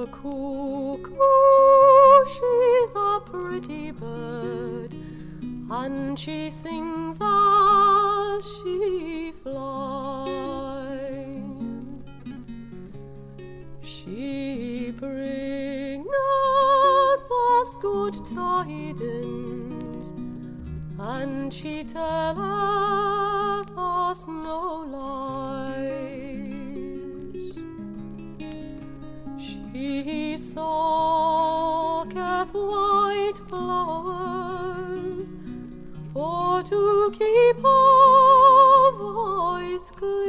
the cuckoo, she's a pretty bird, and she sings as she flies. She bringeth us good tidings, and she telleth us no lies. She sucketh white flowers for to keep our voice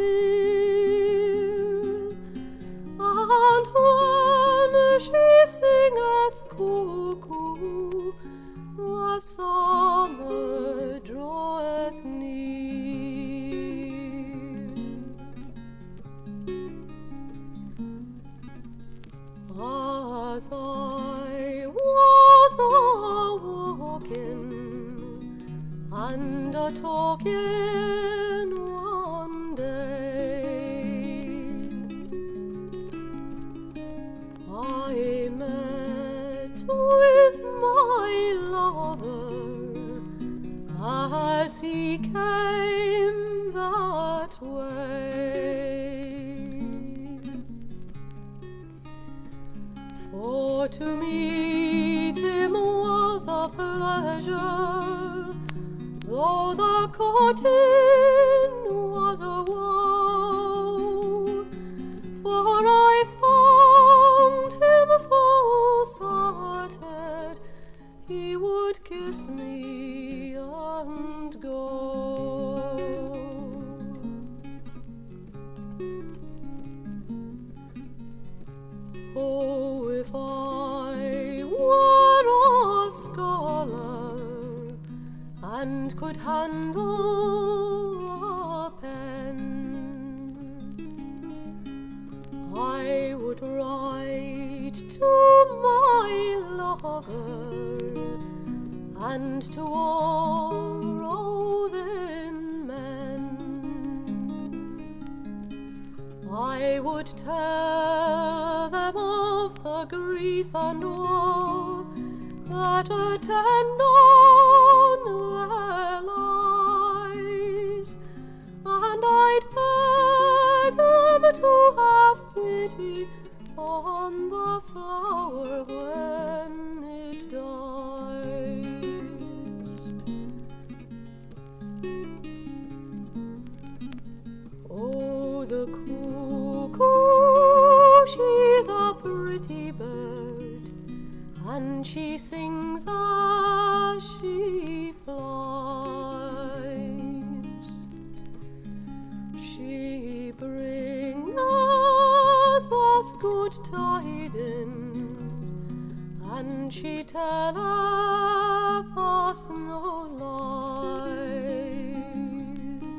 clear, and when she singeth cuckoo, the summer draweth near. As I was a-walking and a-talking one day, I met with my lover as he came that way. For to meet him was a pleasure, though the courting was a woe. For I found him full-hearted, he would kiss me and go. Oh, if I were a scholar and could handle a pen, I would write to my lover and to all roving men. I would tell them of the grief and woe that attend on their lives, and I'd beg them to have pity on the flower when it dies. Oh, the cuckoo, she's a pretty bird, and she sings as she flies. She bringeth us good tidings, and she telleth us no lies.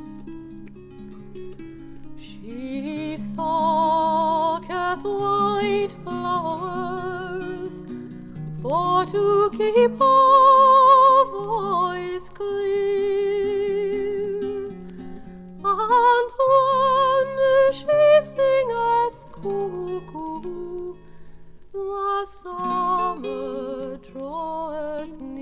She sucketh white flowers for to keep our voice clear, and when she singeth cuckoo, the summer draweth near.